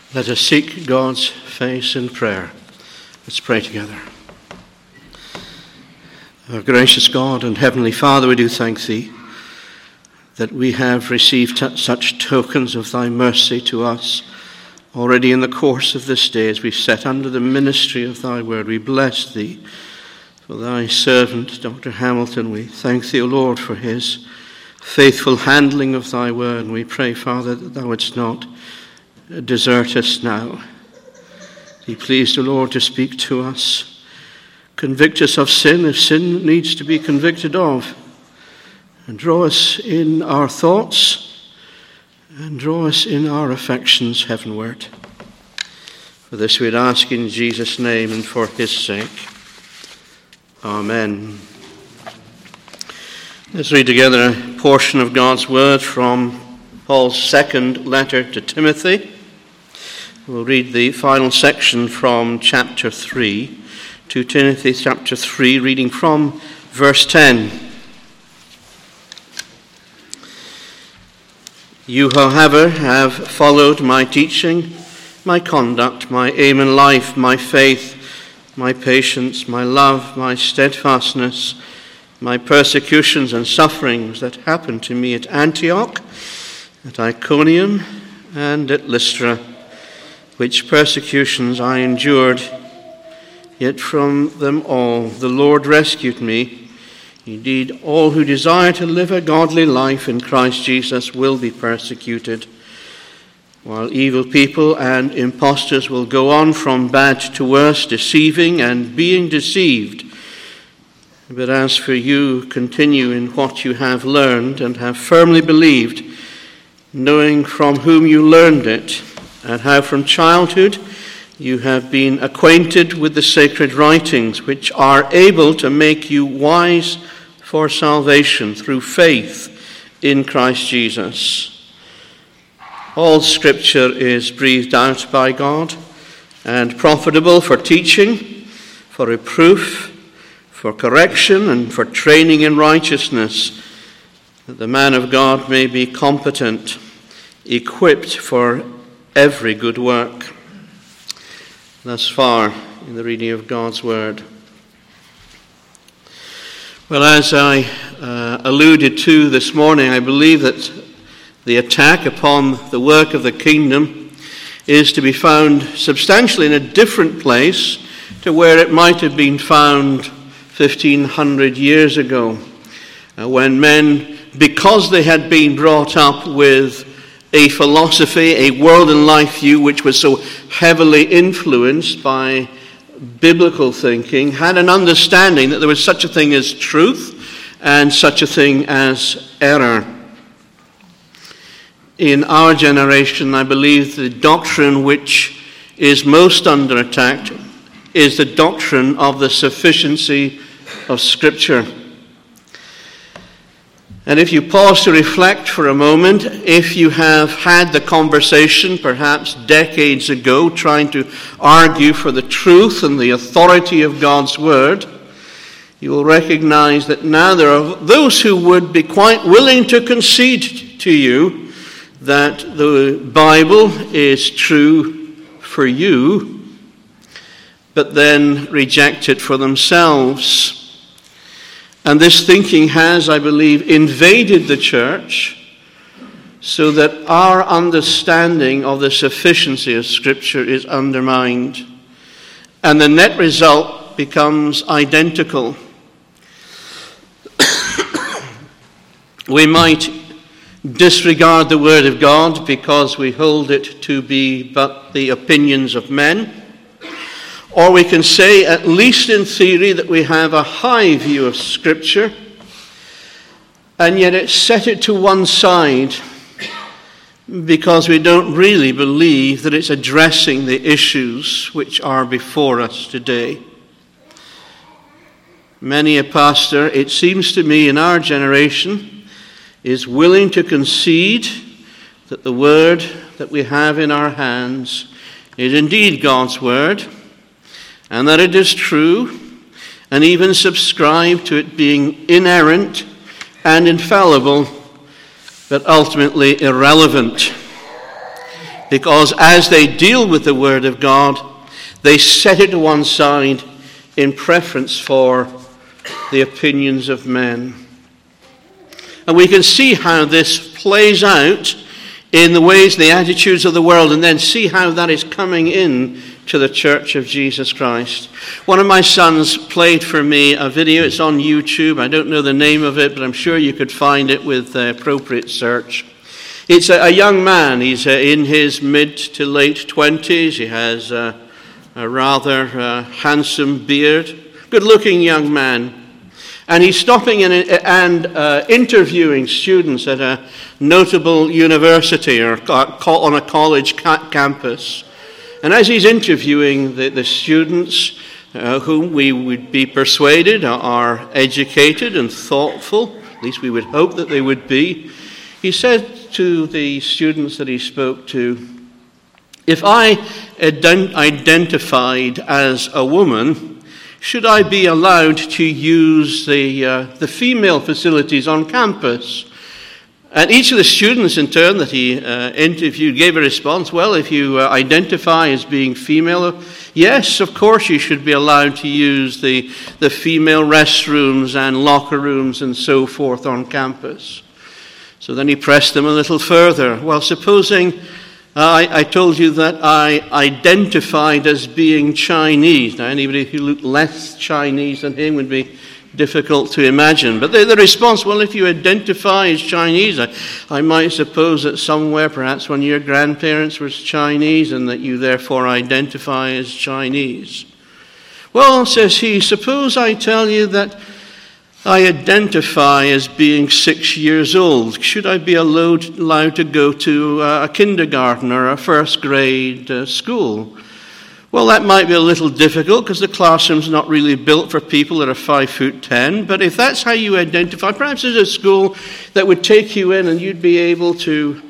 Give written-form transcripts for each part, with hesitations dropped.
Let us seek God's face in prayer. Let's pray together. Our gracious God and Heavenly Father, we do thank Thee that we have received such tokens of Thy mercy to us already in the course of this day as we set under the ministry of Thy word. We bless Thee for Thy servant, Dr. Hamilton. We thank Thee, O Lord, for his faithful handling of Thy word. And we pray, Father, that Thou wouldst not desert us now. Be pleased, O Lord, to speak to us. Convict us of sin if sin needs to be convicted of. And draw us in our thoughts and draw us in our affections heavenward. For this we'd ask in Jesus' name and for his sake. Amen. Let's read together a portion of God's word from Paul's second letter to Timothy. We'll read the final section from chapter 3, 2 Timothy chapter 3, reading from verse 10. You, however, have followed my teaching, my conduct, my aim in life, my faith, my patience, my love, my steadfastness, my persecutions and sufferings that happened to me at Antioch, at Iconium, and at Lystra, which persecutions I endured, yet from them all the Lord rescued me. Indeed, all who desire to live a godly life in Christ Jesus will be persecuted, while evil people and impostors will go on from bad to worse, deceiving and being deceived. But as for you, continue in what you have learned and have firmly believed, knowing from whom you learned it, and how from childhood you have been acquainted with the sacred writings, which are able to make you wise for salvation through faith in Christ Jesus. All Scripture is breathed out by God and profitable for teaching, for reproof, for correction, and for training in righteousness, that the man of God may be competent, equipped for every good work. Thus far in the reading of God's word. Well, as I alluded to this morning, I believe that the attack upon the work of the kingdom is to be found substantially in a different place to where it might have been found 1,500 years ago, when men, because they had been brought up with a philosophy, a world and life view which was so heavily influenced by biblical thinking, had an understanding that there was such a thing as truth and such a thing as error. In our generation, I believe the doctrine which is most under attack is the doctrine of the sufficiency of Scripture. And if you pause to reflect for a moment, if you have had the conversation perhaps decades ago trying to argue for the truth and the authority of God's word, you will recognize that now there are those who would be quite willing to concede to you that the Bible is true for you, but then reject it for themselves. And this thinking has, I believe, invaded the church so that our understanding of the sufficiency of Scripture is undermined. And the net result becomes identical. We might disregard the Word of God because we hold it to be but the opinions of men. Or we can say, at least in theory, that we have a high view of Scripture, and yet it's set it to one side because we don't really believe that it's addressing the issues which are before us today. Many a pastor, it seems to me, in our generation, is willing to concede that the word that we have in our hands is indeed God's word, and that it is true, and even subscribe to it being inerrant and infallible, but ultimately irrelevant. because as they deal with the Word of God, they set it to one side in preference for the opinions of men. And we can see how this plays out in the ways, the attitudes of the world, and then see how that is coming in to the Church of Jesus Christ. One of my sons played for me a video. It's on YouTube. I don't know the name of it, but I'm sure you could find it with appropriate search. It's a young man. He's in his mid to late 20s. He has a rather handsome beard. Good-looking young man. And he's stopping and interviewing students at a notable university or on a college campus. And as he's interviewing the students whom we would be persuaded are educated and thoughtful, at least we would hope that they would be, he said to the students that he spoke to, if I identified as a woman, should I be allowed to use the female facilities on campus? And each of the students in turn that he interviewed gave a response, well, if you identify as being female, yes, of course you should be allowed to use the female restrooms and locker rooms and so forth on campus. So then he pressed them a little further. Well, supposing I told you that I identified as being Chinese. Now, anybody who looked less Chinese than him would be difficult to imagine. But the response, well, if you identify as Chinese, I might suppose that somewhere, perhaps one of your grandparents was Chinese and that you therefore identify as Chinese. Well, says he, suppose I tell you that I identify as being 6 years old. Should I be allowed to go to a kindergarten or a first grade school? Well, that might be a little difficult because the classroom's not really built for people that are 5'10". But if that's how you identify, perhaps there's a school that would take you in and you'd be able to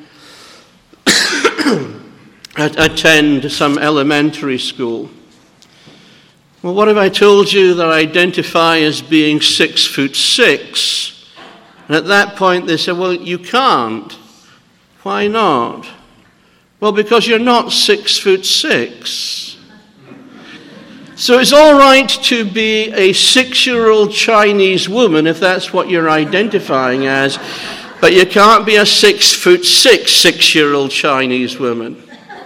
attend some elementary school. Well, what if I told you that I identify as being 6'6"? And at that point they said, well, you can't. Why not? Well, because you're not 6'6". So it's all right to be a 6-year-old Chinese woman if that's what you're identifying as, but you can't be a 6'6" 6-year-old Chinese woman.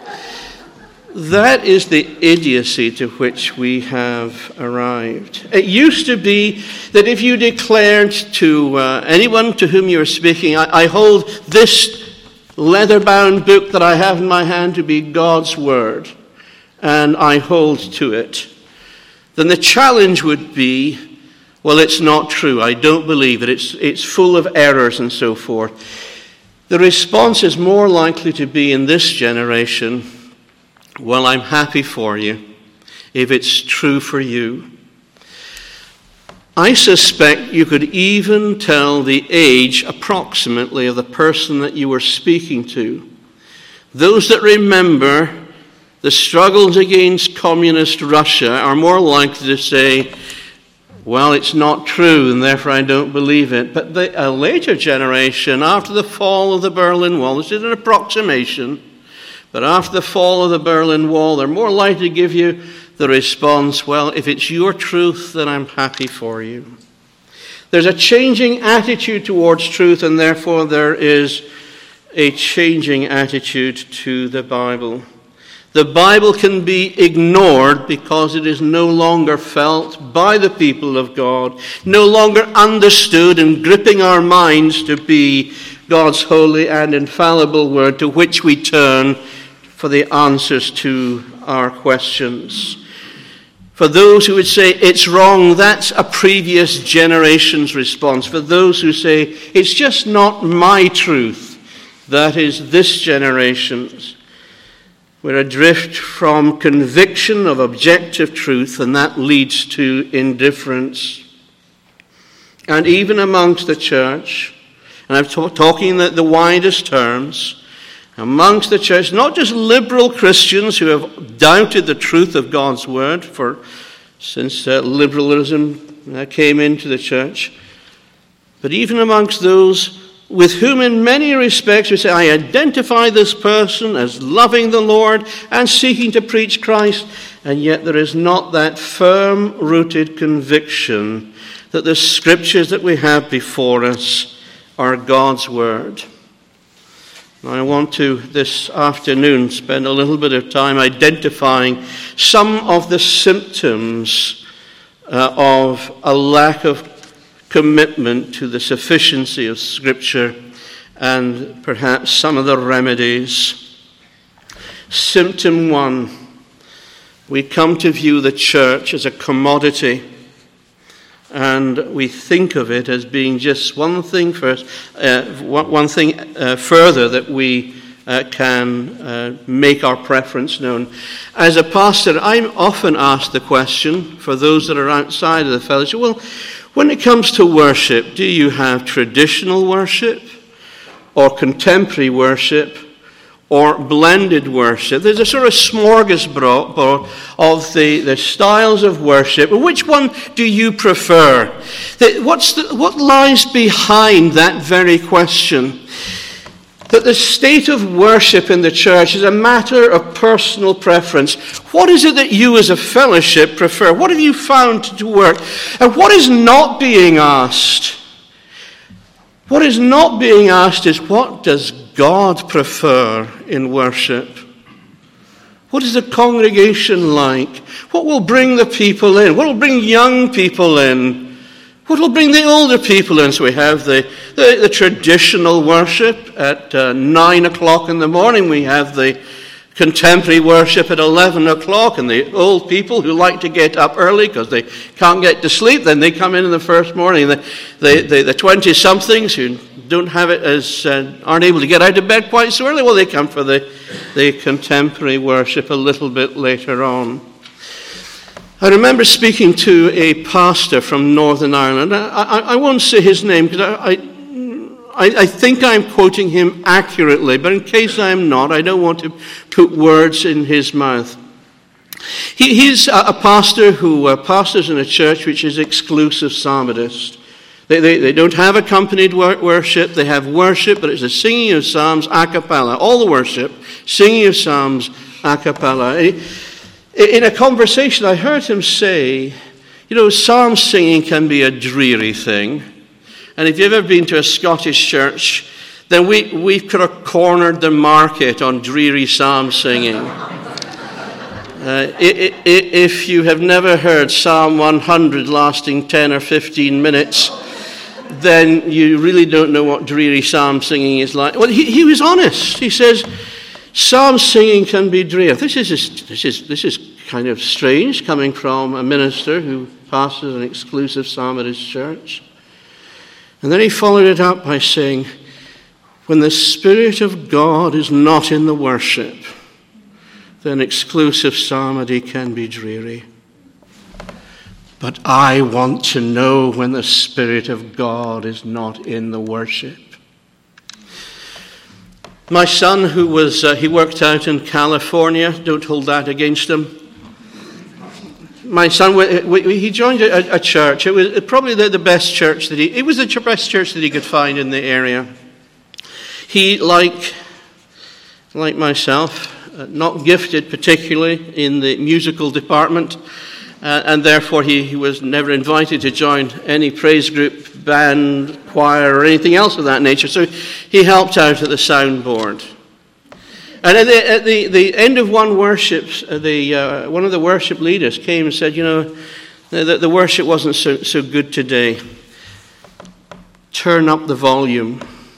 That is the idiocy to which we have arrived. It used to be that if you declared to anyone to whom you were speaking, I hold this leather-bound book that I have in my hand to be God's Word, and I hold to it, then the challenge would be, well, it's not true. I don't believe it. It's full of errors and so forth. The response is more likely to be in this generation, well, I'm happy for you if it's true for you. I suspect you could even tell the age approximately of the person that you were speaking to. Those that remember the struggles against communist Russia are more likely to say, well, it's not true, and therefore I don't believe it. But a later generation, after the fall of the Berlin Wall, this is an approximation, but after the fall of the Berlin Wall, they're more likely to give you the response, well, if it's your truth, then I'm happy for you. There's a changing attitude towards truth, and therefore there is a changing attitude to the Bible. The Bible can be ignored because it is no longer felt by the people of God, no longer understood and gripping our minds to be God's holy and infallible word to which we turn for the answers to our questions. For those who would say it's wrong, that's a previous generation's response. For those who say it's just not my truth, that is this generation's. We're adrift from conviction of objective truth, and that leads to indifference. And even amongst the church, and I'm talking in the widest terms, amongst the church, not just liberal Christians who have doubted the truth of God's word since liberalism came into the church, but even amongst those with whom in many respects we say, I identify this person as loving the Lord and seeking to preach Christ, and yet there is not that firm-rooted conviction that the scriptures that we have before us are God's word. Now, I want to, this afternoon, spend a little bit of time identifying some of the symptoms of a lack of commitment to the sufficiency of Scripture, and perhaps some of the remedies. Symptom 1, we come to view the church as a commodity, and we think of it as being just one thing further that we can make our preference known. As a pastor, I'm often asked the question, for those that are outside of the fellowship, well, when it comes to worship, do you have traditional worship or contemporary worship or blended worship? There's a sort of smorgasbord of the styles of worship. Which one do you prefer? What lies behind that very question? That the state of worship in the church is a matter of personal preference. What is it that you as a fellowship prefer? What have you found to work? And what is not being asked? What is not being asked is, what does God prefer in worship? What is the congregation like? What will bring the people in? What will bring young people in? What will bring the older people in? So we have the traditional worship at 9 o'clock in the morning. We have the contemporary worship at 11 o'clock. And the old people who like to get up early because they can't get to sleep, then they come in the first morning. The 20-somethings who don't have it aren't able to get out of bed quite so early, well, they come for the contemporary worship a little bit later on. I remember speaking to a pastor from Northern Ireland. I won't say his name because I think I'm quoting him accurately, but in case I'm not, I don't want to put words in his mouth. He's a pastor who pastors in a church which is exclusive Psalmodist. They don't have accompanied worship. They have worship, but it's a singing of psalms a cappella. All the worship, singing of psalms a cappella. In a conversation, I heard him say, psalm singing can be a dreary thing. And if you've ever been to a Scottish church, then we've kind of cornered the market on dreary psalm singing. If you have never heard Psalm 100 lasting 10 or 15 minutes, then you really don't know what dreary psalm singing is like. Well, he was honest. He says, psalm singing can be dreary. This is kind of strange coming from a minister who pastors an exclusive Psalmodist church. And then he followed it up by saying, when the Spirit of God is not in the worship, then exclusive psalmody can be dreary. But I want to know when the Spirit of God is not in the worship. My son, he worked out in California, don't hold that against him. My son, he joined a church. It was probably the best church it was the best church that he could find in the area. He, like myself, not gifted particularly in the musical department, and therefore he was never invited to join any praise group, band, choir, or anything else of that nature. So he helped out at the soundboard. And at the end of one worship, one of the worship leaders came and said, the worship wasn't so good today. Turn up the volume.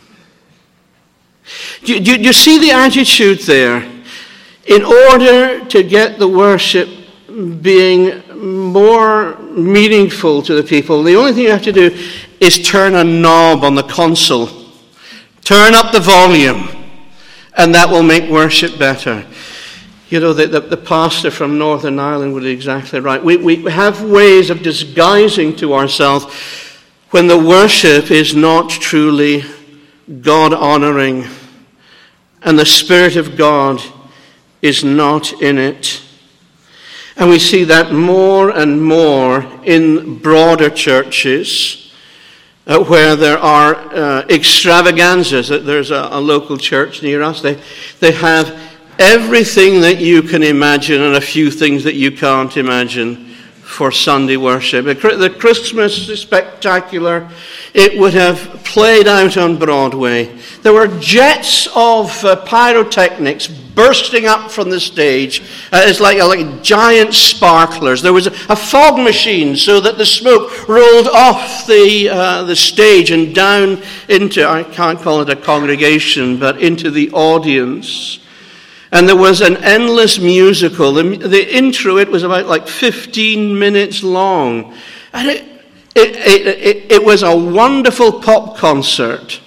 Do you see the attitude there? In order to get the worship being more meaningful to the people, the only thing you have to do is turn a knob on the console. Turn up the volume. And that will make worship better. The pastor from Northern Ireland was exactly right. We have ways of disguising to ourselves when the worship is not truly God-honoring and the Spirit of God is not in it. And we see that more and more in broader churches. where there are extravaganzas. There's a local church near us. They have everything that you can imagine and a few things that you can't imagine for Sunday worship. The Christmas spectacular, it would have played out on Broadway. There were jets of pyrotechnics bursting up from the stage. It's like giant sparklers. There was a fog machine so that the smoke rolled off the stage and down into, I can't call it a congregation, but into the audience. And there was an endless musical. The intro, it was about 15 minutes long. And it was a wonderful pop concert.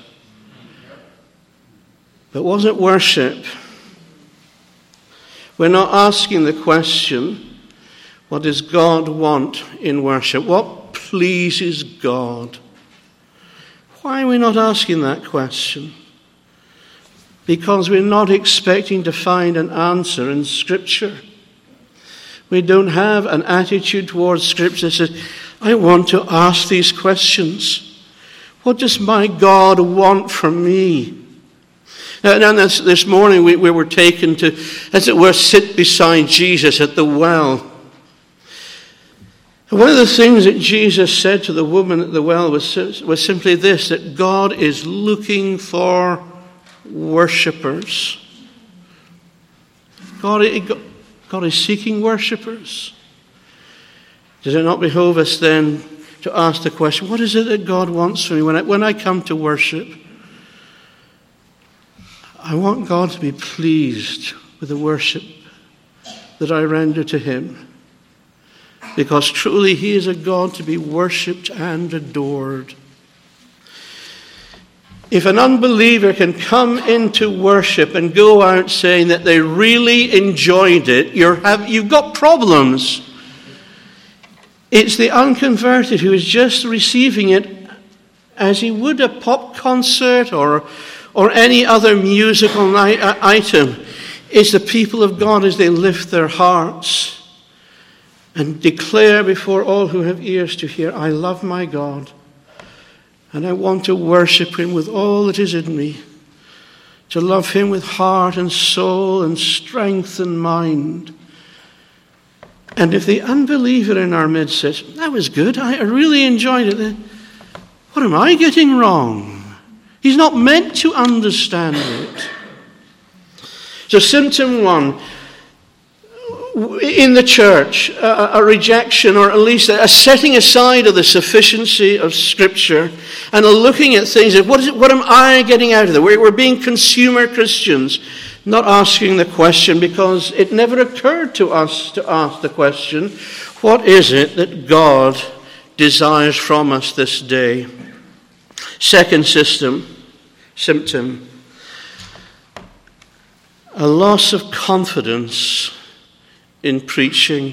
But was it worship? We're not asking the question, what does God want in worship? What pleases God? Why are we not asking that question? Because we're not expecting to find an answer in Scripture. We don't have an attitude towards Scripture that says, I want to ask these questions. What does my God want from me? And this morning we were taken to, as it were, sit beside Jesus at the well. And one of the things that Jesus said to the woman at the well was simply this, that God is looking for worshippers. God is seeking worshippers. Does it not behove us then to ask the question, what is it that God wants from me when I come to worship? I want God to be pleased with the worship that I render to him, because truly he is a God to be worshipped and adored. If an unbeliever can come into worship and go out saying that they really enjoyed it, you've got problems. It's the unconverted who is just receiving it as he would a pop concert or any other musical item. It's the people of God as they lift their hearts and declare before all who have ears to hear, I love my God. And I want to worship him with all that is in me, to love him with heart and soul and strength and mind. And if the unbeliever in our midst says, that was good, I really enjoyed it, then what am I getting wrong? He's not meant to understand it. So symptom one, in the church, a rejection or at least a setting aside of the sufficiency of Scripture and a looking at things of what am I getting out of it? We're being consumer Christians, not asking the question because it never occurred to us to ask the question, what is it that God desires from us this day? Second symptom, a loss of confidence in preaching.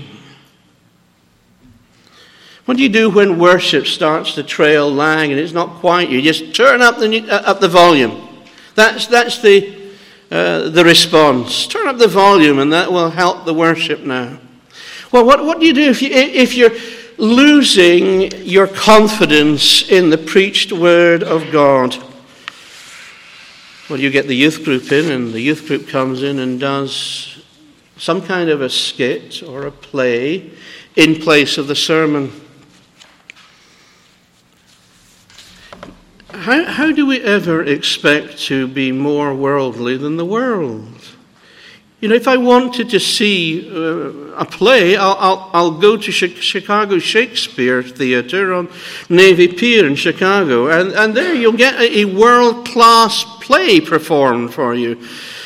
What do you do when worship starts to trail lag and it's not quite you? Just turn up the volume. That's the response. Turn up the volume and that will help the worship now. Well, what do you do if you're losing your confidence in the preached word of God? Well, you get the youth group in, and the youth group comes in and does some kind of a skit or a play in place of the sermon. How do we ever expect to be more worldly than the world? You know, if I wanted to see a play, I'll go to Chicago Shakespeare Theatre on Navy Pier in Chicago, and there you'll get a world-class play performed for you.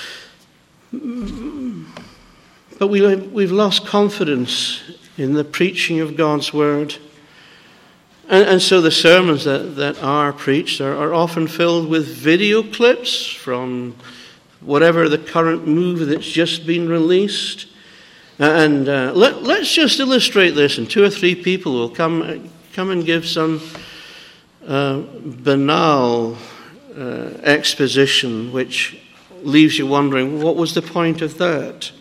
But we've lost confidence in the preaching of God's word. And so the sermons that are preached are often filled with video clips from whatever the current movie that's just been released. And let's just illustrate this, and 2 or 3 people will come and give some banal exposition which leaves you wondering, what was the point of that?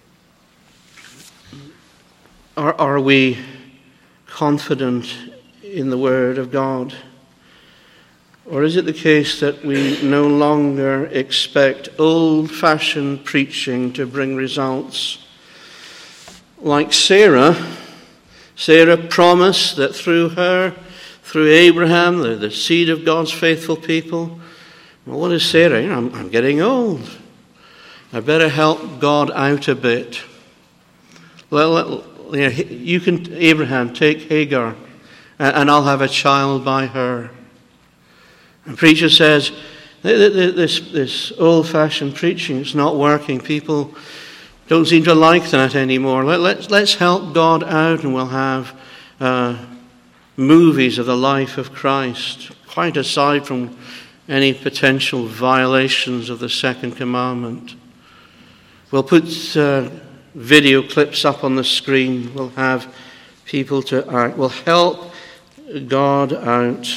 Are we confident in the Word of God? Or is it the case that we no longer expect old-fashioned preaching to bring results? Like Sarah promised that through her, through Abraham, the seed of God's faithful people. Well, what is Sarah? I'm getting old. I better help God out a bit. Well, you can, Abraham, take Hagar, and I'll have a child by her. And preacher says, this old-fashioned preaching is not working. People don't seem to like that anymore. Let's help God out, and we'll have movies of the life of Christ, quite aside from any potential violations of the second commandment. We'll put video clips up on the screen. We'll have people to act. We'll help God out,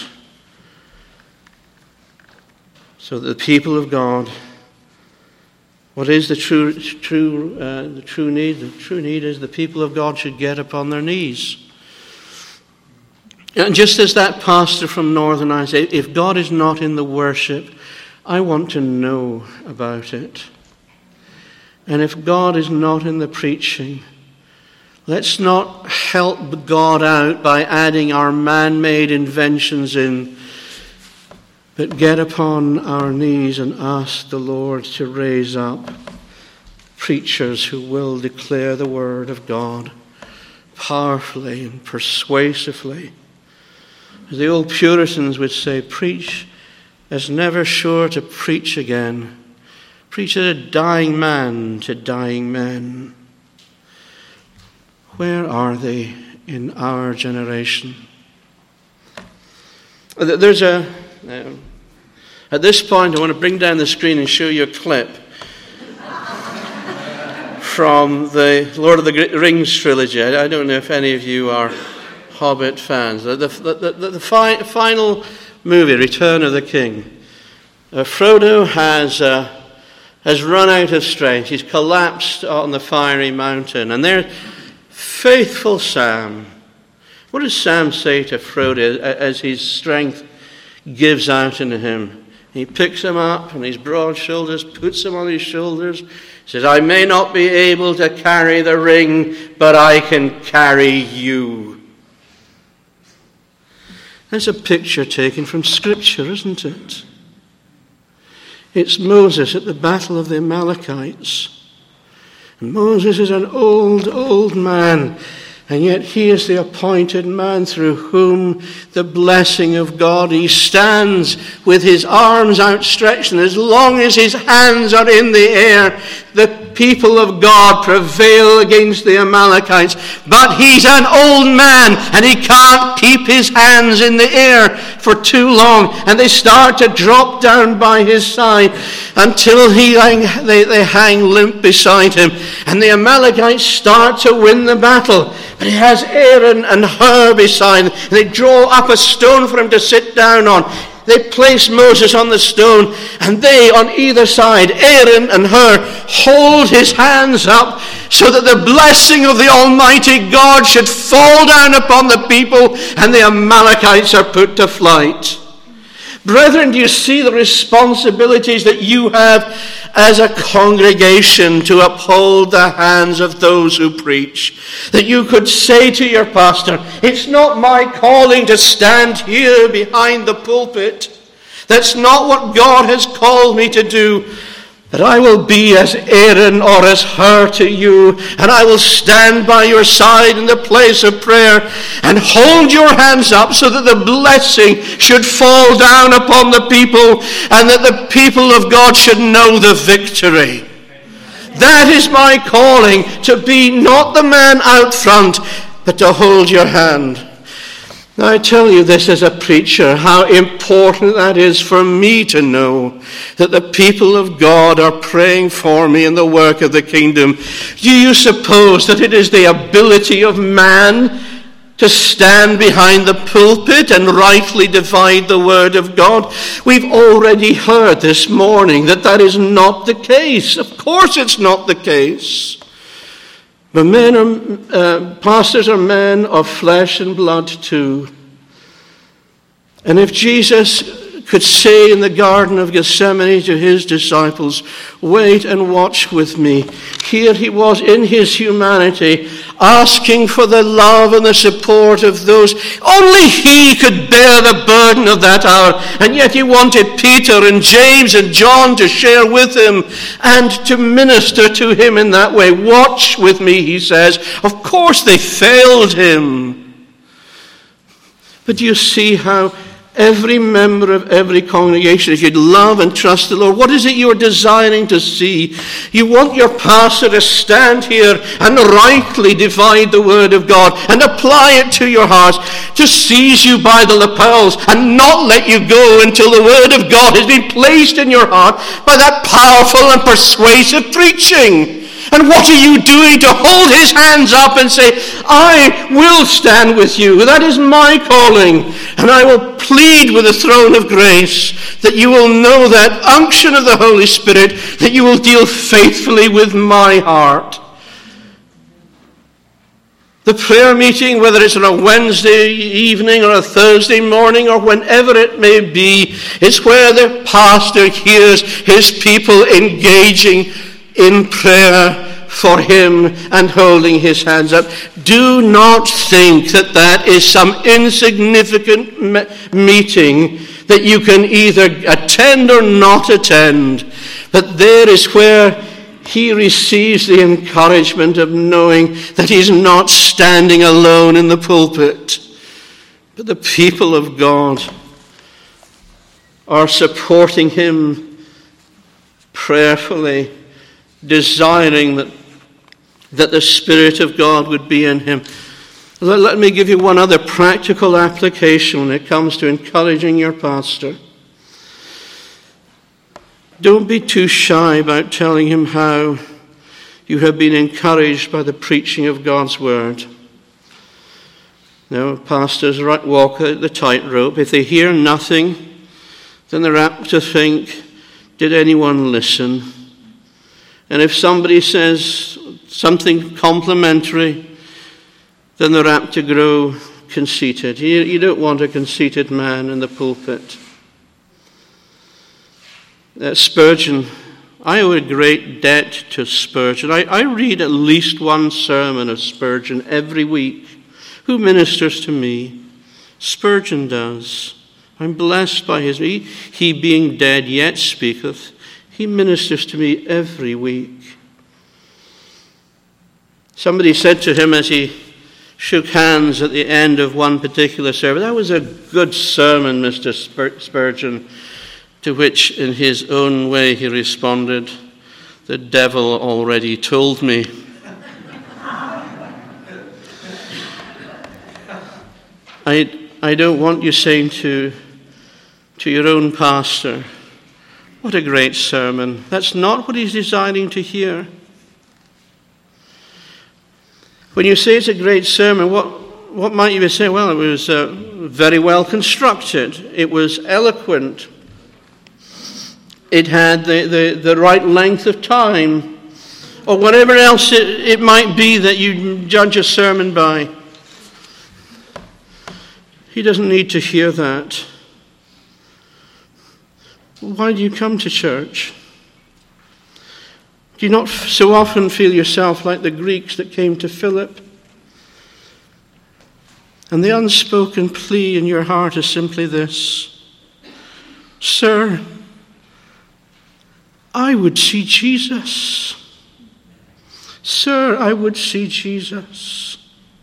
so that the people of God, what is the true need? The true need is the people of God should get upon their knees. And just as that pastor from Northern Ireland said, if God is not in the worship, I want to know about it. And if God is not in the preaching, let's not help God out by adding our man-made inventions in, but get upon our knees and ask the Lord to raise up preachers who will declare the word of God powerfully and persuasively. As the old Puritans would say, preach as never sure to preach again. Preach as a dying man to dying men. Where are they in our generation? There's at this point, I want to bring down the screen and show you a clip from the Lord of the Rings trilogy. I don't know if any of you are Hobbit fans. The final movie, Return of the King. Frodo has run out of strength. He's collapsed on the fiery mountain. And there's faithful Sam. What does Sam say to Frodo as his strength gives out into him? He picks him up on his broad shoulders, puts him on his shoulders, says, I may not be able to carry the ring, but I can carry you. That's a picture taken from Scripture, isn't it? It's Moses at the battle of the Amalekites. And Moses is an old man, and yet he is the appointed man through whom the blessing of God, he stands with his arms outstretched, and as long as his hands are in the air, the people of God prevail against the Amalekites. But he's an old man, and he can't keep his hands in the air for too long, and they start to drop down by his side until they hang limp beside him, and the Amalekites start to win the battle. But he has Aaron and Hur beside him. And they draw up a stone for him to sit down on. They place Moses on the stone, and they on either side, Aaron and Hur, hold his hands up so that the blessing of the Almighty God should fall down upon the people, and the Amalekites are put to flight. Brethren, do you see the responsibilities that you have as a congregation to uphold the hands of those who preach? That you could say to your pastor, it's not my calling to stand here behind the pulpit. That's not what God has called me to do. But I will be as Aaron or as Hur to you, and I will stand by your side in the place of prayer and hold your hands up so that the blessing should fall down upon the people, and that the people of God should know the victory. That is my calling, to be not the man out front, but to hold your hand. Now, I tell you this as a preacher, how important that is for me to know that the people of God are praying for me in the work of the kingdom. Do you suppose that it is the ability of man to stand behind the pulpit and rightly divide the word of God? We've already heard this morning that that is not the case. Of course it's not the case. But pastors are men of flesh and blood too. And if Jesus could say in the Garden of Gethsemane to his disciples, wait and watch with me, here he was in his humanity, asking for the love and the support of those. Only he could bear the burden of that hour, and yet he wanted Peter and James and John to share with him and to minister to him in that way. Watch with me, he says. Of course they failed him. But do you see how every member of every congregation, if you'd love and trust the Lord, what is it you're desiring to see? You want your pastor to stand here and rightly divide the word of God and apply it to your hearts, to seize you by the lapels and not let you go until the word of God has been placed in your heart by that powerful and persuasive preaching. And what are you doing to hold his hands up and say, I will stand with you. That is my calling. And I will plead with the throne of grace that you will know that unction of the Holy Spirit, that you will deal faithfully with my heart. The prayer meeting, whether it's on a Wednesday evening or a Thursday morning or whenever it may be, is where the pastor hears his people engaging in prayer for him and holding his hands up. Do not think that that is some insignificant meeting that you can either attend or not attend. But there is where he receives the encouragement of knowing that he's not standing alone in the pulpit, but the people of God are supporting him prayerfully, desiring that the Spirit of God would be in him. Let me give you one other practical application when it comes to encouraging your pastor. Don't be too shy about telling him how you have been encouraged by the preaching of God's word. Now, pastors walk the tightrope. If they hear nothing, then they're apt to think, did anyone listen? And if somebody says something complimentary, then they're apt to grow conceited. You don't want a conceited man in the pulpit. Spurgeon, I owe a great debt to Spurgeon. I read at least one sermon of Spurgeon every week. Who ministers to me? Spurgeon does. I'm blessed by his. He being dead yet speaketh. He ministers to me every week. Somebody said to him as he shook hands at the end of one particular service, that was a good sermon, Mr. Spurgeon. To which, in his own way, he responded, the devil already told me. I don't want you saying to your own pastor, what a great sermon. That's not what he's desiring to hear. When you say it's a great sermon, what might you be saying? Well, it was very well constructed. It was eloquent. It had the right length of time. Or whatever else it might be that you judge a sermon by. He doesn't need to hear that. Why do you come to church? Do you not so often feel yourself like the Greeks that came to Philip? And the unspoken plea in your heart is simply this: Sir, I would see Jesus. Sir, I would see Jesus.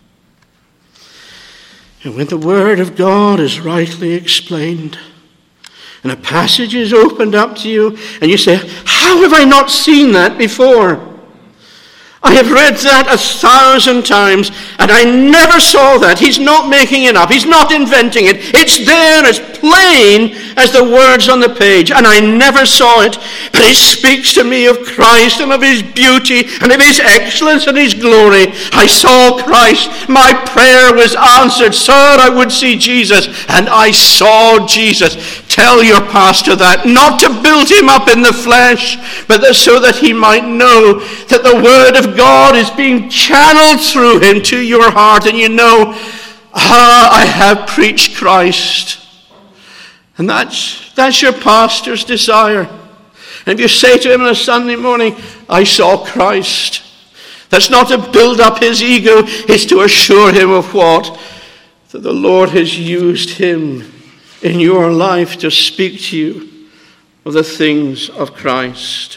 And when the Word of God is rightly explained, and a passage is opened up to you, and you say, how have I not seen that before? I have read that 1,000 times, and I never saw that. He's not making it up. He's not inventing it. It's there as plain as the words on the page, and I never saw it. But it speaks to me of Christ and of his beauty and of his excellence and his glory. I saw Christ. My prayer was answered. Sir, I would see Jesus, and I saw Jesus. Tell your pastor that, not to build him up in the flesh, but so that he might know that the Word of God is being channeled through him to your heart, and you know, I have preached Christ. And that's your pastor's desire. And if you say to him on a Sunday morning, I saw Christ, that's not to build up his ego, it's to assure him of what? That the Lord has used him in your life to speak to you of the things of Christ.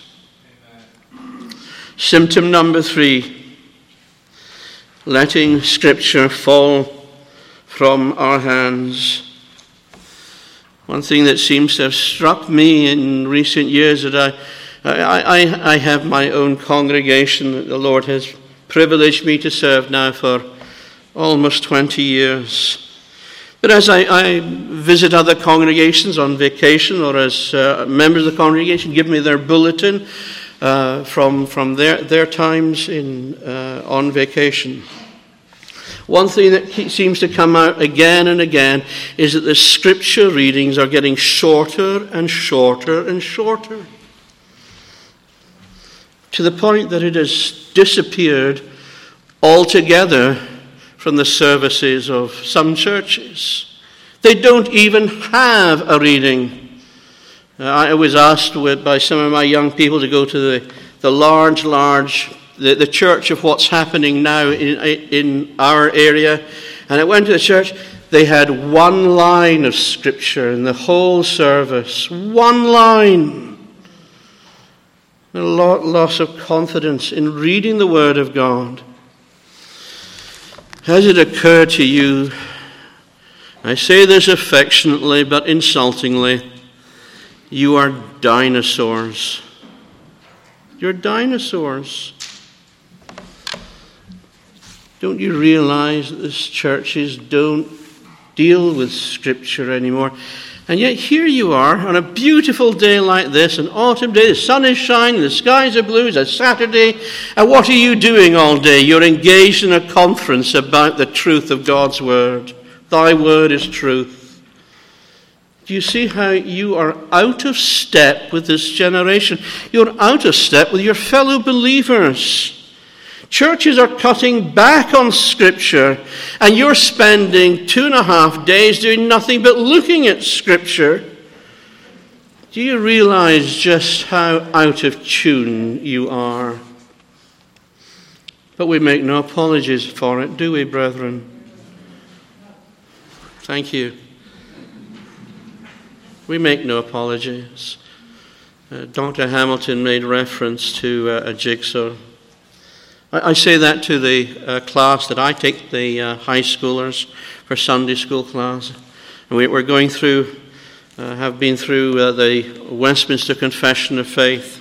Symptom number 3, letting Scripture fall from our hands. One thing that seems to have struck me in recent years that I have my own congregation that the Lord has privileged me to serve now for almost 20 years. But as I visit other congregations on vacation, or as members of the congregation give me their bulletin from their times on vacation, one thing that seems to come out again and again is that the Scripture readings are getting shorter and shorter and shorter, to the point that it has disappeared altogether from the services of some churches. They don't even have a reading. I was asked by some of my young people to go to the large, the church of what's happening now in our area. And I went to the church. They had one line of Scripture in the whole service. One line. A loss of confidence in reading the Word of God. Has it occurred to you, I say this affectionately but insultingly, you are dinosaurs. You're dinosaurs. Don't you realize that these churches don't deal with Scripture anymore? And yet here you are on a beautiful day like this, an autumn day, the sun is shining, the skies are blue, it's a Saturday, and what are you doing all day? You're engaged in a conference about the truth of God's Word. Thy Word is truth. Do you see how you are out of step with this generation? You're out of step with your fellow believers. Churches are cutting back on Scripture, and you're spending 2.5 days doing nothing but looking at Scripture. Do you realize just how out of tune you are? But we make no apologies for it, do we, brethren? Thank you. We make no apologies. Dr. Hamilton made reference to a jigsaw. I say that to the class that I take, the high schoolers for Sunday school class. And we're going through, have been through the Westminster Confession of Faith.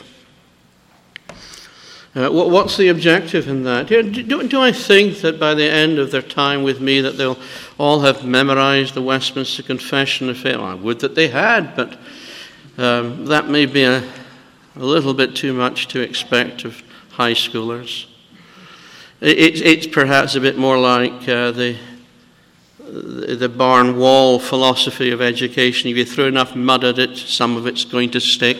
What's the objective in that? Do I think that by the end of their time with me that they'll all have memorized the Westminster Confession of Faith? Well, I would that they had, but that may be a little bit too much to expect of high schoolers. It's perhaps a bit more like the barn wall philosophy of education. If you throw enough mud at it, some of it's going to stick.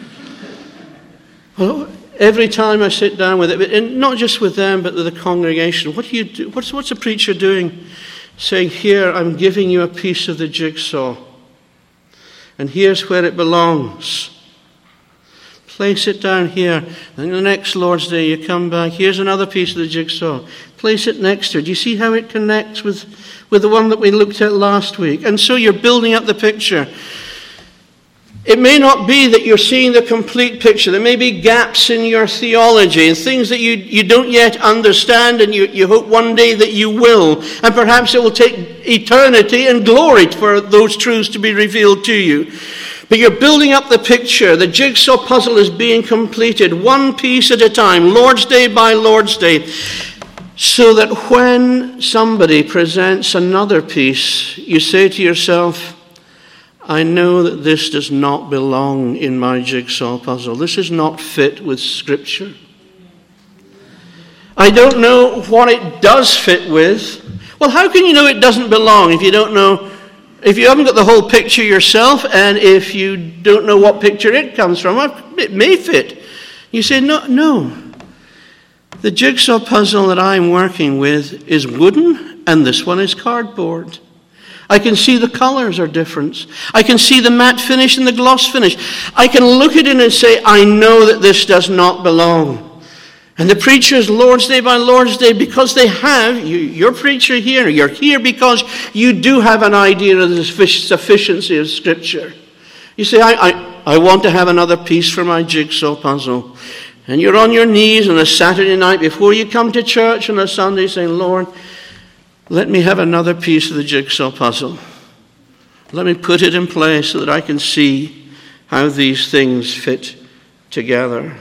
Well, every time I sit down with it, and not just with them, but with the congregation, what do you do? What's a preacher doing? Saying, here, I'm giving you a piece of the jigsaw, and here's where it belongs. Place it down here. And the next Lord's Day you come back. Here's another piece of the jigsaw. Place it next to it. Do you see how it connects with the one that we looked at last week? And so you're building up the picture. It may not be that you're seeing the complete picture. There may be gaps in your theology and things that you don't yet understand, and you hope one day that you will. And perhaps it will take eternity and glory for those truths to be revealed to you. But you're building up the picture. The jigsaw puzzle is being completed one piece at a time, Lord's Day by Lord's Day, so that when somebody presents another piece, you say to yourself, I know that this does not belong in my jigsaw puzzle. This is not fit with Scripture. I don't know what it does fit with. Well, how can you know it doesn't belong if you don't know? If you haven't got the whole picture yourself, and if you don't know what picture it comes from, it may fit. You say, no. The jigsaw puzzle that I'm working with is wooden, and this one is cardboard. I can see the colors are different. I can see the matte finish and the gloss finish. I can look at it and say, I know that this does not belong. And the preachers, Lord's Day by Lord's Day, because they have, your preacher here, you're here because you do have an idea of the sufficiency of Scripture. You say, I want to have another piece for my jigsaw puzzle. And you're on your knees on a Saturday night before you come to church on a Sunday saying, Lord, let me have another piece of the jigsaw puzzle. Let me put it in place so that I can see how these things fit together.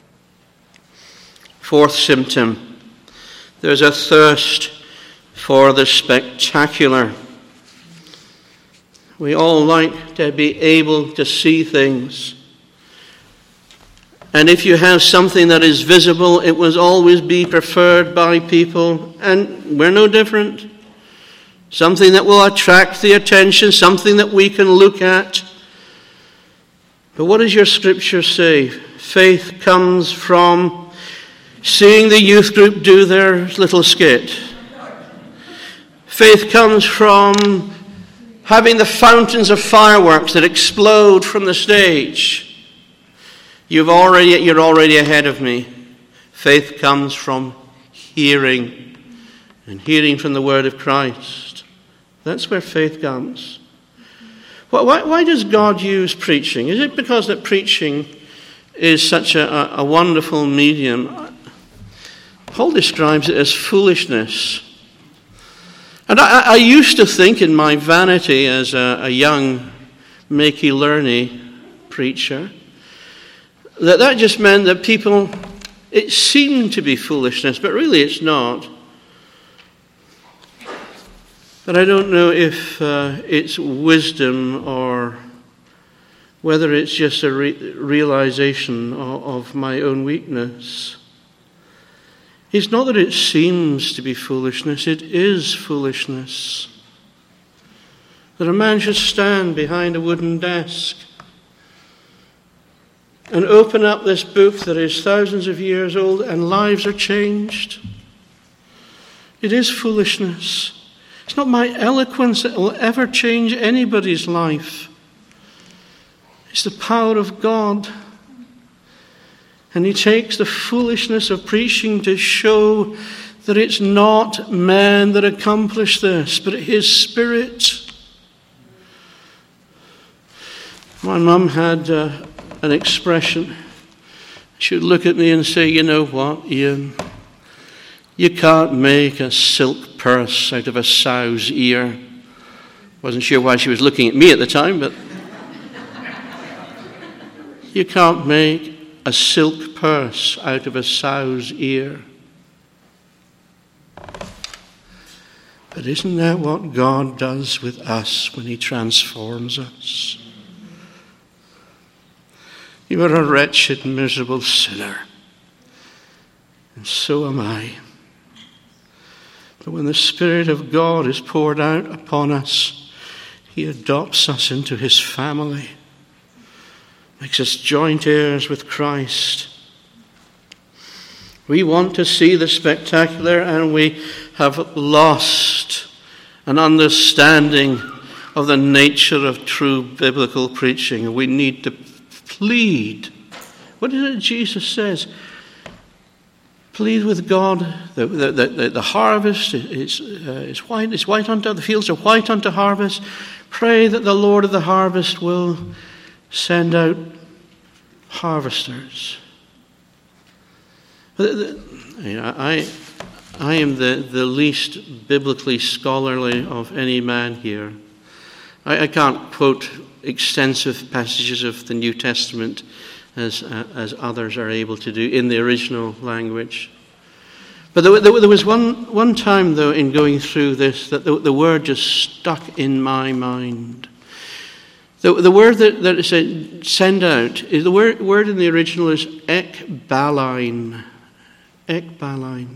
Fourth symptom, there's a thirst for the spectacular. We all like to be able to see things. And if you have something that is visible, it will always be preferred by people. And we're no different. Something that will attract the attention, something that we can look at. But what does your Scripture say? Faith comes from seeing the youth group do their little skit. Faith comes from having the fountains of fireworks that explode from the stage. You're already ahead of me. Faith comes from hearing, and hearing from the word of Christ. That's where faith comes. Why does God use preaching? Is it because that preaching is such a wonderful medium? Paul describes it as foolishness. And I used to think in my vanity as a young makey-learny preacher that just meant that people, it seemed to be foolishness, but really it's not. But I don't know if it's wisdom or whether it's just a realization of my own weakness. It's not that it seems to be foolishness, it is foolishness. That a man should stand behind a wooden desk and open up this book that is thousands of years old and lives are changed. It is foolishness. It's not my eloquence that will ever change anybody's life. It's the power of God. And he takes the foolishness of preaching to show that it's not man that accomplished this, but his Spirit. My mum had an expression. She would look at me and say, you know what, Ian? You can't make a silk purse out of a sow's ear. Wasn't sure why she was looking at me at the time, but you can't make a silk purse out of a sow's ear. But isn't that what God does with us when he transforms us? You are a wretched, miserable sinner. And so am I. But when the Spirit of God is poured out upon us, he adopts us into his family, makes us joint heirs with Christ. We want to see the spectacular, and we have lost an understanding of the nature of true biblical preaching. We need to plead. What is it Jesus says? Plead with God. The harvest is white. It's white unto the fields are white unto harvest. Pray that the Lord of the harvest will send out harvesters. I am the least biblically scholarly of any man here. I can't quote extensive passages of the New Testament as others are able to do in the original language. But there was one time, though, in going through this, that the word just stuck in my mind. The word that it said, send out, is the word in the original is ekballein. Ekballein.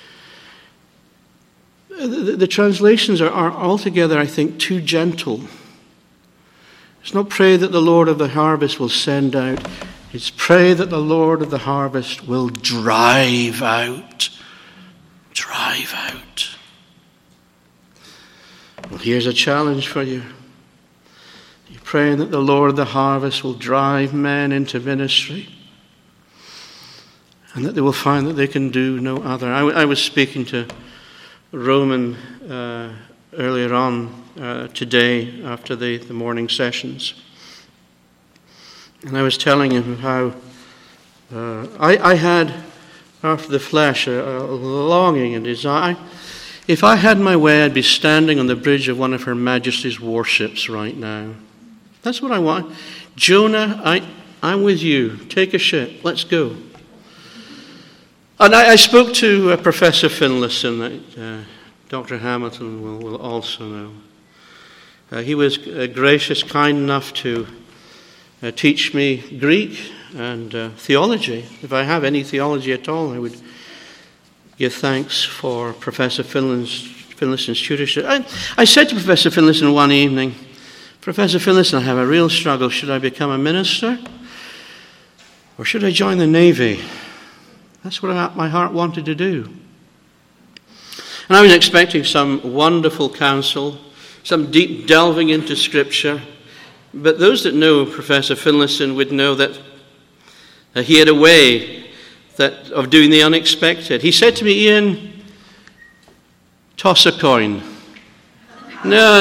The translations are altogether, I think, too gentle. It's not pray that the Lord of the harvest will send out. It's pray that the Lord of the harvest will drive out. Drive out. Well, here's a challenge for you. You're praying that the Lord of the harvest will drive men into ministry and that they will find that they can do no other. I was speaking to Roman earlier on today after the morning sessions. And I was telling him how I had, after the flesh, a longing and desire. If I had my way, I'd be standing on the bridge of one of Her Majesty's warships right now. That's what I want. Jonah, I'm with you. Take a ship. Let's go. And I spoke to Professor Finlayson, that Dr. Hamilton will also know. He was gracious, kind enough to teach me Greek and theology. If I have any theology at all, I would give thanks for Professor Finlayson's tutorship. I said to Professor Finlayson one evening, Professor Finlayson, I have a real struggle. Should I become a minister? Or should I join the Navy? That's what my heart wanted to do. And I was expecting some wonderful counsel, some deep delving into Scripture. But those that know Professor Finlayson would know that he had a way of doing the unexpected. He said to me, Ian, toss a coin. No.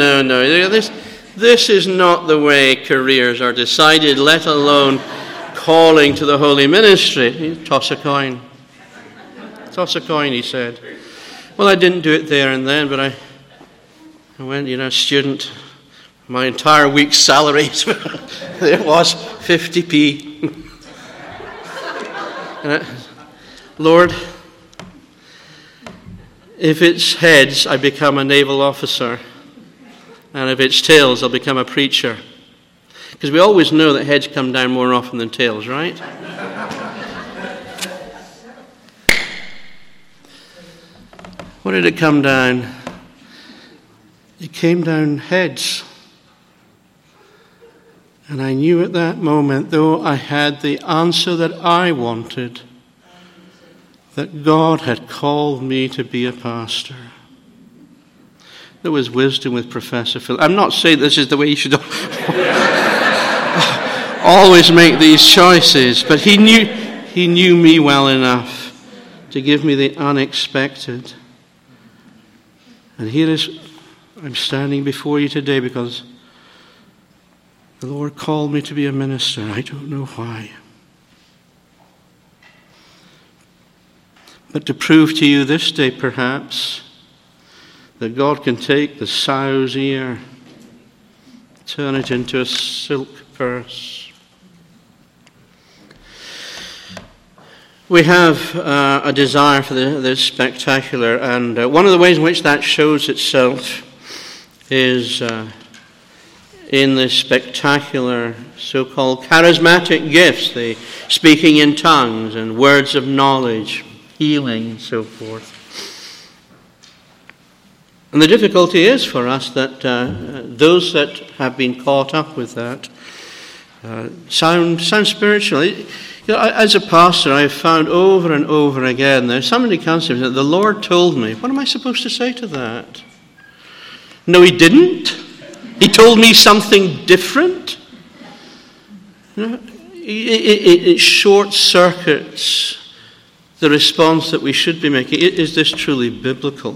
This is not the way careers are decided, let alone calling to the holy ministry. Toss a coin. Toss a coin, he said. Well, I didn't do it there and then, but I went, student. My entire week's salary, there was 50p. Lord, if it's heads, I become a naval officer. And if it's tails, I'll become a preacher. Because we always know that heads come down more often than tails, right? What did it come down? It came down heads. And I knew at that moment, though I had the answer that I wanted, that God had called me to be a pastor. There was wisdom with Professor Phil. I'm not saying this is the way you should always make these choices, but he knew me well enough to give me the unexpected. And here I'm standing before you today because the Lord called me to be a minister. I don't know why. But to prove to you this day, perhaps, that God can take the sow's ear, turn it into a silk purse. We have a desire for the spectacular, and one of the ways in which that shows itself is in the spectacular so-called charismatic gifts, the speaking in tongues and words of knowledge, healing and so forth. And the difficulty is for us that those that have been caught up with that sound spiritual. As a pastor, I've found over and over again, there's so many concepts that the Lord told me. What am I supposed to say to that? No, He didn't. He told me something different. It short circuits the response that we should be making. Is this truly biblical?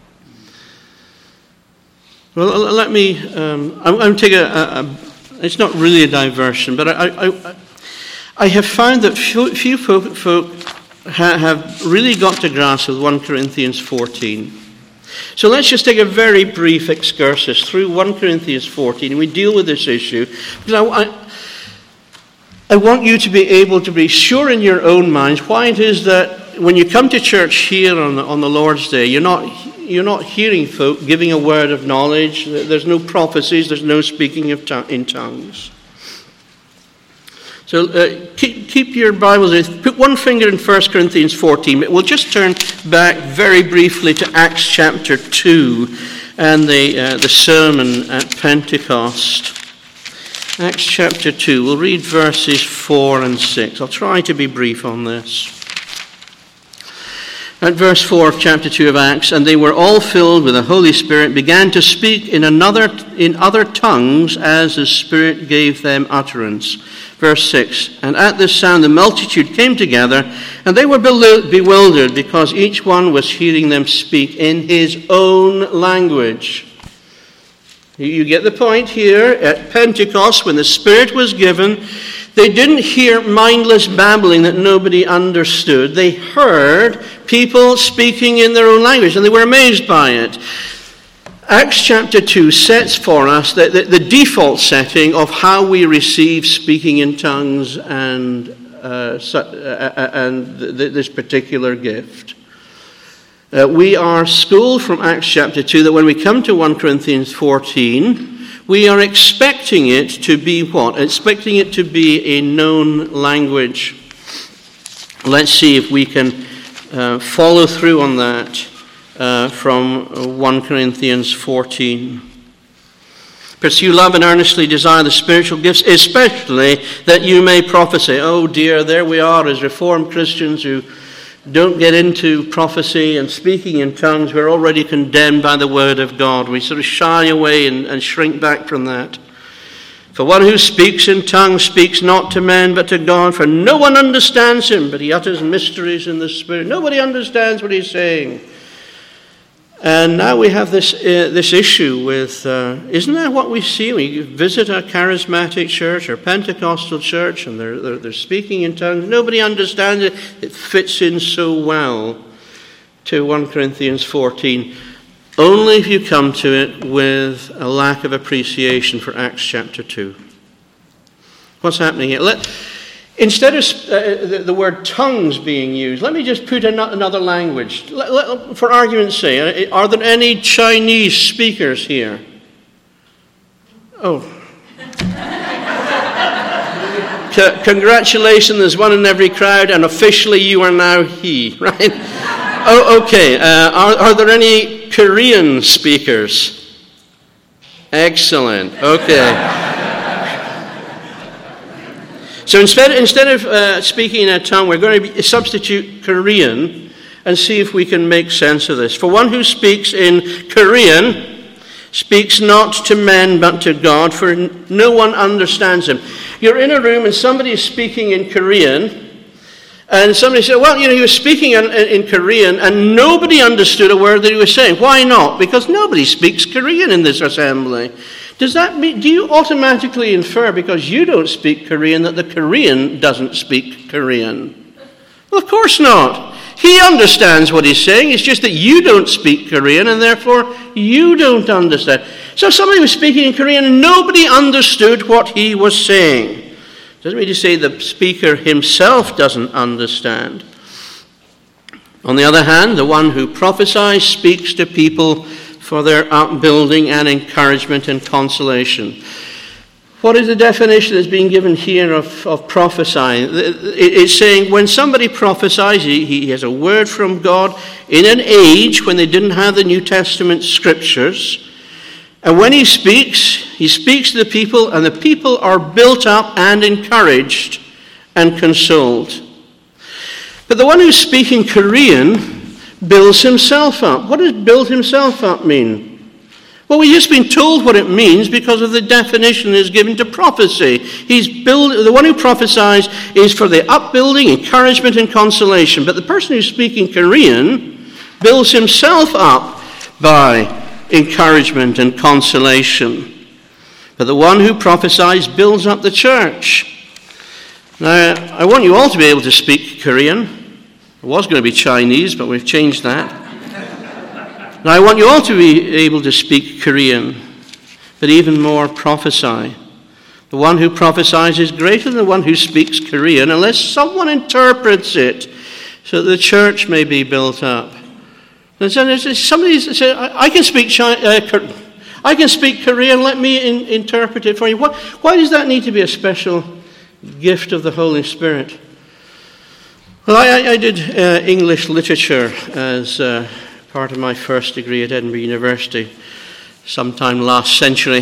Well, let me. I'm taking it's not really a diversion, but I have found that few folk have really got to grasp with 1 Corinthians 14. So let's just take a very brief excursus through 1 Corinthians 14, and we deal with this issue. Because I want you to be able to be sure in your own minds why it is that when you come to church here on the Lord's Day, you're not hearing folk giving a word of knowledge. There's no prophecies. There's no speaking in tongues. So keep your Bibles. Put one finger in 1 Corinthians 14. But we'll just turn back very briefly to Acts chapter 2 and the sermon at Pentecost. Acts chapter 2. We'll read verses 4 and 6. I'll try to be brief on this. At verse 4 of chapter 2 of Acts, and they were all filled with the Holy Spirit, began to speak in other tongues as the Spirit gave them utterance. Verse 6, and at this sound the multitude came together, and they were bewildered, because each one was hearing them speak in his own language. You get the point here. At Pentecost, when the Spirit was given, they didn't hear mindless babbling that nobody understood. They heard people speaking in their own language, and they were amazed by it. Acts chapter 2 sets for us the default setting of how we receive speaking in tongues and this particular gift. We are schooled from Acts chapter 2 that when we come to 1 Corinthians 14, we are expecting it to be what? Expecting it to be a known language. Let's see if we can follow through on that from 1 Corinthians 14. Pursue love and earnestly desire the spiritual gifts, especially that you may prophesy. Oh dear, there we are as Reformed Christians who don't get into prophecy and speaking in tongues. We're already condemned by the word of God. We sort of shy away and shrink back from that. For one who speaks in tongues speaks not to men but to God, for no one understands him, but he utters mysteries in the Spirit. Nobody understands what he's saying. And now we have this issue with, isn't that what we see? We visit a charismatic church or Pentecostal church, and they're speaking in tongues. Nobody understands it. It fits in so well to 1 Corinthians 14. Only if you come to it with a lack of appreciation for Acts chapter 2. What's happening here? Instead of the word tongues being used, let me just put another language. For argument's sake, are there any Chinese speakers here? Oh. Congratulations, there's one in every crowd, and officially you are now he, right? Oh, okay. Are there any Korean speakers? Excellent. Okay. So instead of speaking in a tongue, we're going to substitute Korean and see if we can make sense of this. For one who speaks in Korean speaks not to men but to God, for no one understands him. You're in a room and somebody is speaking in Korean, and somebody said, well, he was speaking in Korean and nobody understood a word that he was saying. Why not? Because nobody speaks Korean in this assembly. Does that mean, do you automatically infer because you don't speak Korean that the Korean doesn't speak Korean? Well, of course not. He understands what he's saying. It's just that you don't speak Korean and therefore you don't understand. So somebody was speaking in Korean and nobody understood what he was saying. Doesn't mean to say the speaker himself doesn't understand. On the other hand, the one who prophesies speaks to people for their upbuilding and encouragement and consolation. What is the definition that's being given here of prophesying? It's saying when somebody prophesies, he has a word from God in an age when they didn't have the New Testament scriptures. And when he speaks to the people, and the people are built up and encouraged and consoled. But the one who's speaking Korean builds himself up. What does build himself up mean? Well, we've just been told what it means because of the definition that is given to prophecy. The one who prophesies is for the upbuilding, encouragement, and consolation. But the person who's speaking Korean builds himself up by encouragement and consolation. But the one who prophesies builds up the church. Now, I want you all to be able to speak Korean. It was going to be Chinese, but we've changed that. Now, I want you all to be able to speak Korean, but even more prophesy. The one who prophesies is greater than the one who speaks Korean unless someone interprets it so that the church may be built up. And so somebody said, I can speak Korean, let me interpret it for you. Why does that need to be a special gift of the Holy Spirit? Well, I did English literature as part of my first degree at Edinburgh University sometime last century.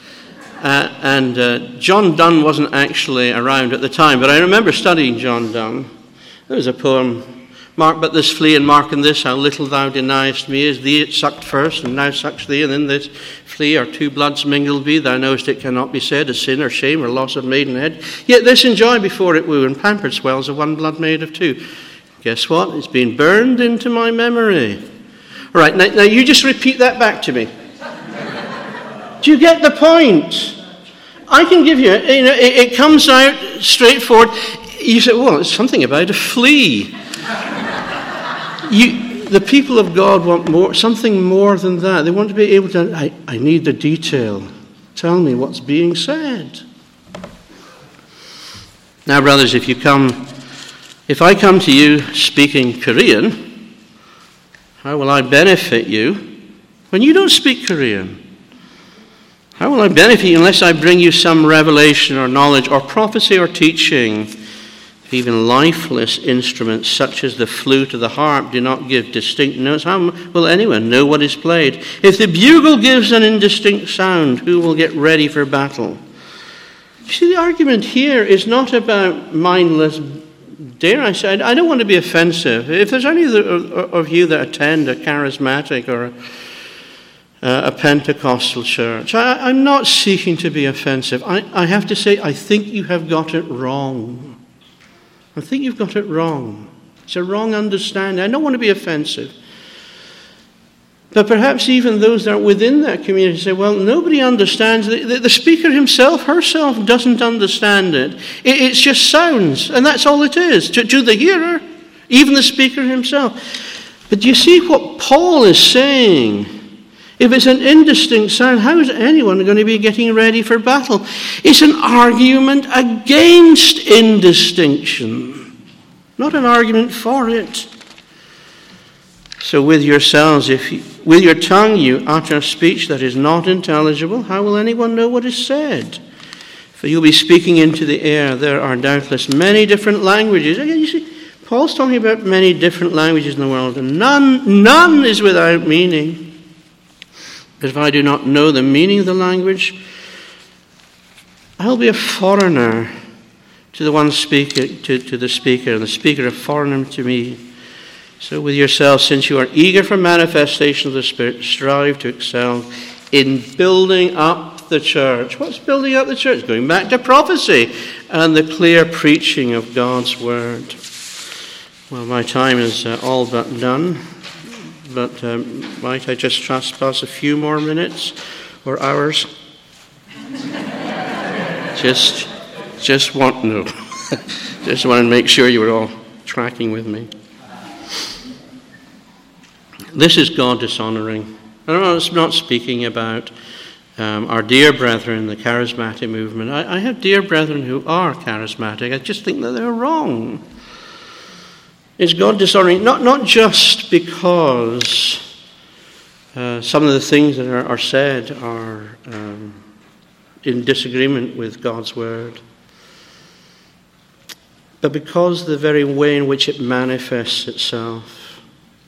And John Donne wasn't actually around at the time, but I remember studying John Donne. There was a poem Mark but this flea, and mark in this how little thou deniest me. As thee it sucked first, and now sucks thee, and in this flea are two bloods mingled be. Thou knowest it cannot be said, as sin or shame or loss of maidenhead. Yet this enjoy before it woo, and pampered swells of one blood made of two. Guess what? It's been burned into my memory. All right, now you just repeat that back to me. Do you get the point? I can give you, it comes out straightforward. You say, well, it's something about a flea. The people of God want something more than that. They want to be able to, I need the detail. Tell me what's being said. Now, brothers, if I come to you speaking Korean, how will I benefit you when you don't speak Korean? How will I benefit you unless I bring you some revelation or knowledge or prophecy or teaching? Even lifeless instruments such as the flute or the harp do not give distinct notes. How will anyone know what is played? If the bugle gives an indistinct sound, who will get ready for battle? You see, the argument here is not about mindless, dare I say, I don't want to be offensive. If there's any of you that attend a charismatic or a Pentecostal church, I'm not seeking to be offensive. I have to say, I think you have got it wrong. I think you've got it wrong. It's a wrong understanding. I don't want to be offensive. But perhaps even those that are within that community say, well, nobody understands. The speaker herself doesn't understand it. It's just sounds, and that's all it is to the hearer, even the speaker himself. But you see what Paul is saying? If it's an indistinct sound, how is anyone going to be getting ready for battle? It's an argument against indistinction, not an argument for it. So with yourselves, with your tongue you utter speech that is not intelligible, how will anyone know what is said? For you'll be speaking into the air. There are doubtless many different languages. Again, you see, Paul's talking about many different languages in the world, and none is without meaning. But if I do not know the meaning of the language, I'll be a foreigner to the one speaker, to the speaker, and the speaker a foreigner to me. So with yourselves, since you are eager for manifestation of the Spirit, strive to excel in building up the church. What's building up the church? Going back to prophecy and the clear preaching of God's word. Well, my time is all but done. But might I just trespass a few more minutes or hours? Just want to make sure you were all tracking with me. This is God dishonoring. I'm not speaking about our dear brethren in the charismatic movement. I have dear brethren who are charismatic. I just think that they're wrong. Is God dishonoring? Not just because some of the things that are said are in disagreement with God's word, but because the very way in which it manifests itself.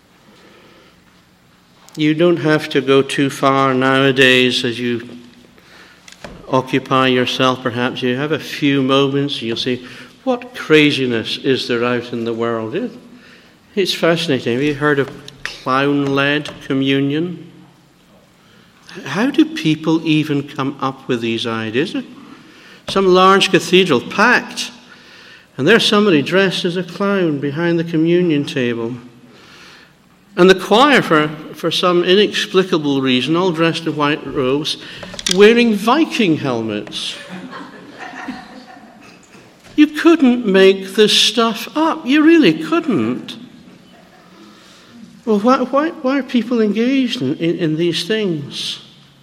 You don't have to go too far nowadays as you occupy yourself, perhaps. You have a few moments, you'll see, what craziness is there out in the world? It's fascinating. Have you heard of clown-led communion? How do people even come up with these ideas? Some large cathedral packed, and there's somebody dressed as a clown behind the communion table. And the choir, for some inexplicable reason, all dressed in white robes, wearing Viking helmets. You couldn't make this stuff up. You really couldn't. Well, why are people engaged in these things?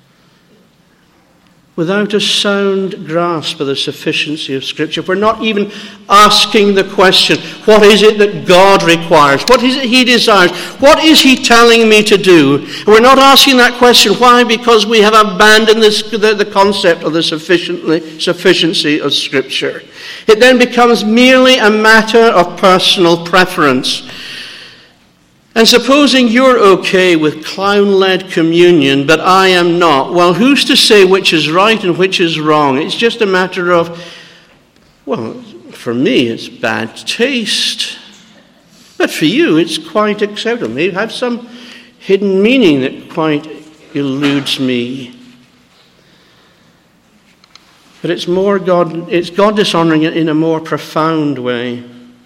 Without a sound grasp of the sufficiency of Scripture. We're not even asking the question, what is it that God requires? What is it He desires? What is He telling me to do? We're not asking that question. Why? Because we have abandoned the concept of the sufficiency of Scripture. It then becomes merely a matter of personal preference. And supposing you're okay with clown-led communion, but I am not, well, who's to say which is right and which is wrong? It's just a matter of, well, for me, it's bad taste. But for you, it's quite acceptable. Maybe have some hidden meaning that quite eludes me. But it's God dishonoring it in a more profound way.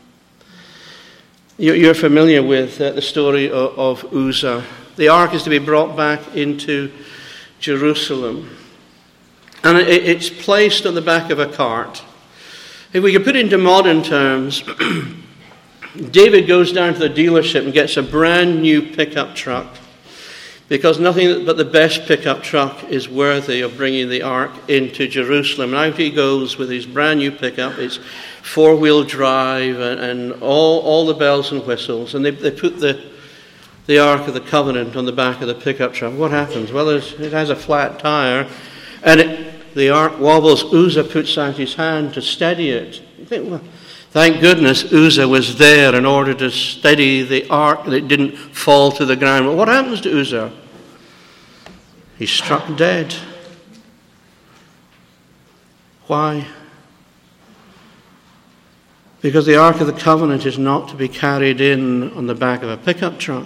You're familiar with the story of Uzzah. The ark is to be brought back into Jerusalem. And it's placed on the back of a cart. If we could put it into modern terms, David goes down to the dealership and gets a brand new pickup truck, because nothing but the best pickup truck is worthy of bringing the ark into Jerusalem. And out he goes with his brand new pickup. It's four-wheel drive and all the bells and whistles. And they put the Ark of the Covenant on the back of the pickup truck. What happens? Well, it has a flat tire, and the ark wobbles. Uzzah puts out his hand to steady it. You think, well, thank goodness Uzzah was there in order to steady the ark, that it didn't fall to the ground. But what happens to Uzzah? He's struck dead. Why? Because the Ark of the Covenant is not to be carried in on the back of a pickup truck,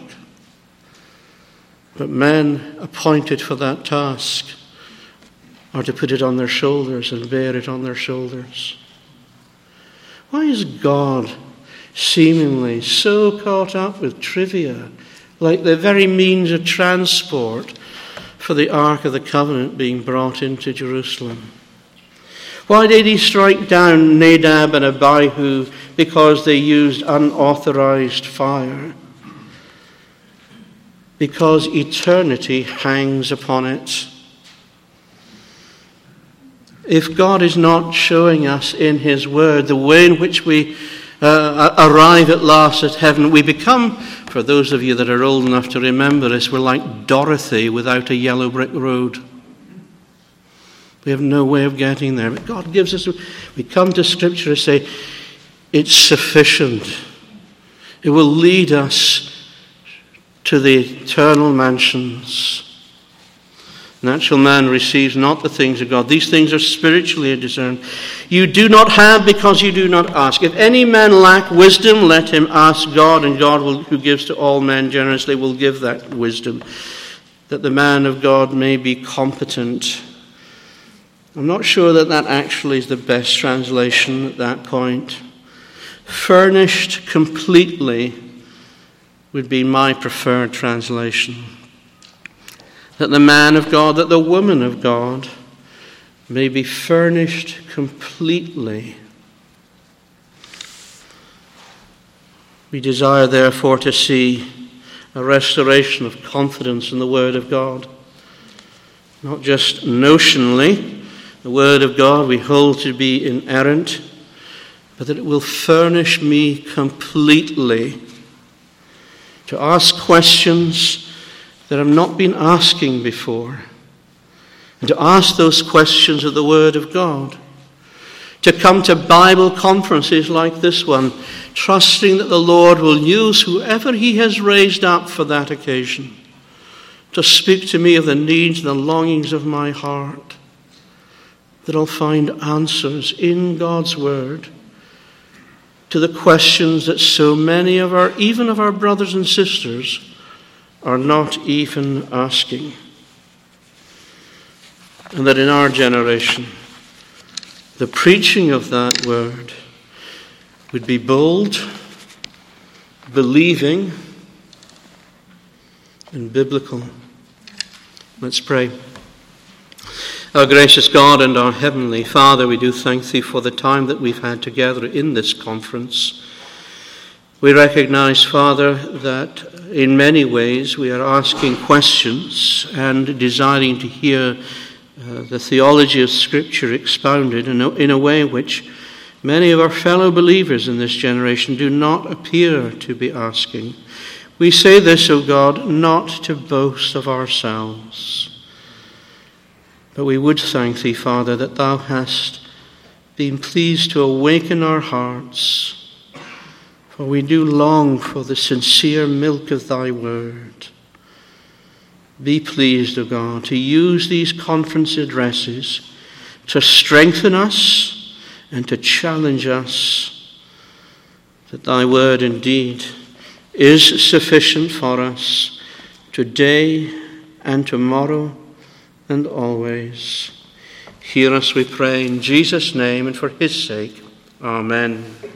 but men appointed for that task are to put it on their shoulders and bear it on their shoulders. Why is God seemingly so caught up with trivia, like the very means of transport for the Ark of the Covenant being brought into Jerusalem? Why did he strike down Nadab and Abihu? Because they used unauthorized fire. Because eternity hangs upon it. If God is not showing us in his word the way in which we arrive at last at heaven, we become, for those of you that are old enough to remember this, we're like Dorothy without a yellow brick road. We have no way of getting there. But God gives us, we come to Scripture and say, it's sufficient. It will lead us to the eternal mansions. Natural man receives not the things of God. These things are spiritually discerned. You do not have because you do not ask. If any man lack wisdom, let him ask God, and God, who gives to all men generously, will give that wisdom, that the man of God may be competent. I'm not sure that actually is the best translation at that point. Furnished completely would be my preferred translation. That the man of God, that the woman of God may be furnished completely. We desire, therefore, to see a restoration of confidence in the Word of God. Not just notionally. The Word of God we hold to be inerrant, but that it will furnish me completely to ask questions that I've not been asking before, and to ask those questions of the Word of God, to come to Bible conferences like this one, trusting that the Lord will use whoever he has raised up for that occasion to speak to me of the needs and the longings of my heart, that I'll find answers in God's Word to the questions that so many of our brothers and sisters are not even asking. And that in our generation, the preaching of that Word would be bold, believing, and biblical. Let's pray. Our gracious God and our Heavenly Father, we do thank Thee for the time that we've had together in this conference. We recognize, Father, that in many ways we are asking questions and desiring to hear the theology of Scripture expounded in a way which many of our fellow believers in this generation do not appear to be asking. We say this, O God, not to boast of ourselves, but we would thank Thee, Father, that Thou hast been pleased to awaken our hearts, for we do long for the sincere milk of Thy Word. Be pleased, O God, to use these conference addresses to strengthen us and to challenge us, that Thy Word indeed is sufficient for us today and tomorrow and always. Hear us, we pray, in Jesus' name and for his sake. Amen.